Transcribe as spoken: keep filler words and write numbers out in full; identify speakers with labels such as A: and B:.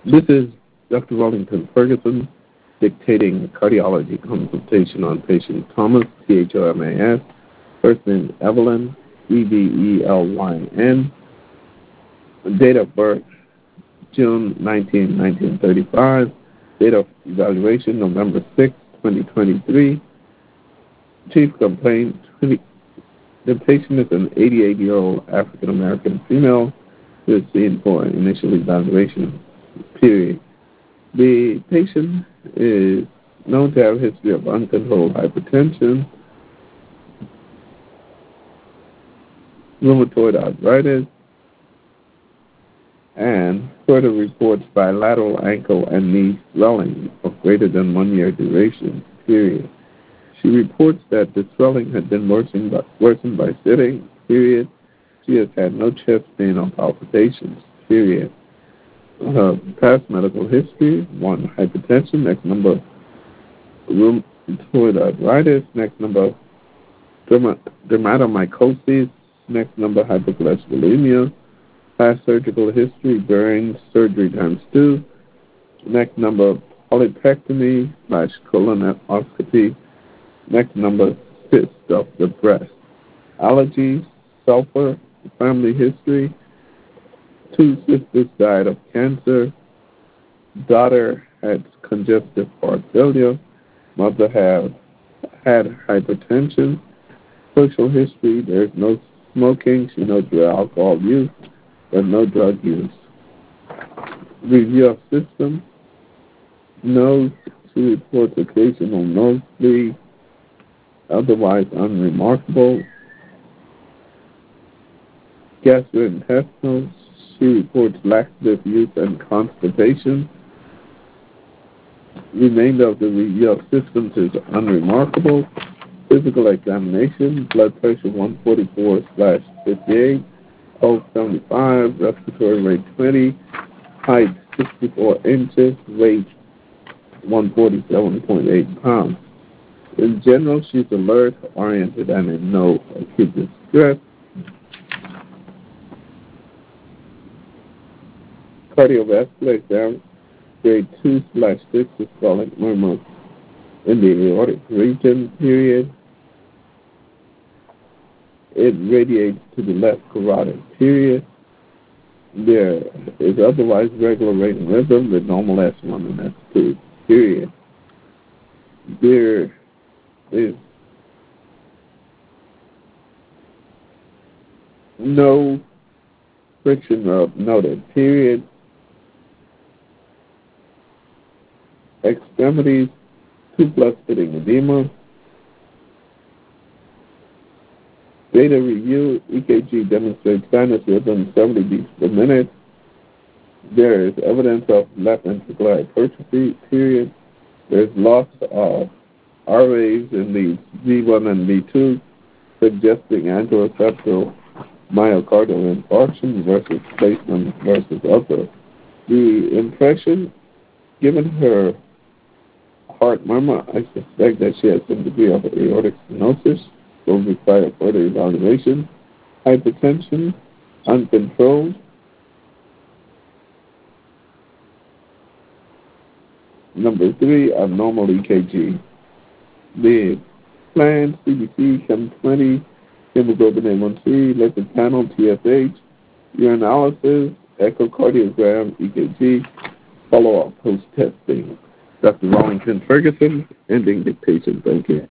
A: This is Doctor Wellington Ferguson dictating cardiology consultation on patient Thomas, T H O M A S, first name Evelyn, E V E L Y N, date of birth June nineteenth, nineteen thirty-five, date of evaluation November sixth, twenty twenty-three, chief complaint, the patient is an eighty-eight-year-old African-American female who is seen for initial evaluation period. The patient is known to have a history of uncontrolled hypertension, rheumatoid arthritis, and further reports bilateral ankle and knee swelling of greater than one year duration period. She reports that the swelling had been worsened by, worsened by sitting period. She has had no chest pain or palpitations period. Uh, past medical history, one, hypertension, next number, rheumatoid arthritis, next number, derma- dermatomycosis, next number, hypercholesterolemia, past surgical history, burns, surgery times two, next number, polypectomy slash colonoscopy, next number, cyst of the breast, allergies, sulfur, family history, two sisters died of cancer. Daughter had congestive heart failure. Mother had had hypertension. Social history, there's no smoking. She knows your alcohol use, but no drug use. Review of system. Nose, she reports occasional nosebleed, otherwise unremarkable. Gastrointestinal, she reports laxative use and constipation. Remainder of the review of systems is unremarkable. Physical examination, blood pressure one forty-four slash fifty-eight, pulse seventy-five, respiratory rate twenty, height sixty-four inches, weight one forty-seven point eight pounds. In general, she's alert, oriented, and in no acute distress. Cardiovascular exam, grade two slash six, systolic murmur in the aortic region, period. It radiates to the left carotid, period. There is otherwise regular rate and rhythm with normal S one and S two, period. There is no friction rub noted, period. Extremities, two plus fitting edema. Data review, E K G demonstrates sinus rhythm seventy beats per minute. There is evidence of left ventricular hypertrophy, period. There's loss of R waves in the V one and V two, suggesting angioceptal myocardial infarction versus placement versus other. The impression, given her heart murmur, I suspect that she has some degree of aortic stenosis, will require further evaluation. Hypertension, uncontrolled. Number three, abnormal E K G. The planned C B C, chem twenty, hemoglobin A one C, lipid panel, T S H, urinalysis, echocardiogram, E K G, follow-up post-testing. Doctor Wellington Ferguson, ending dictation. Thank you.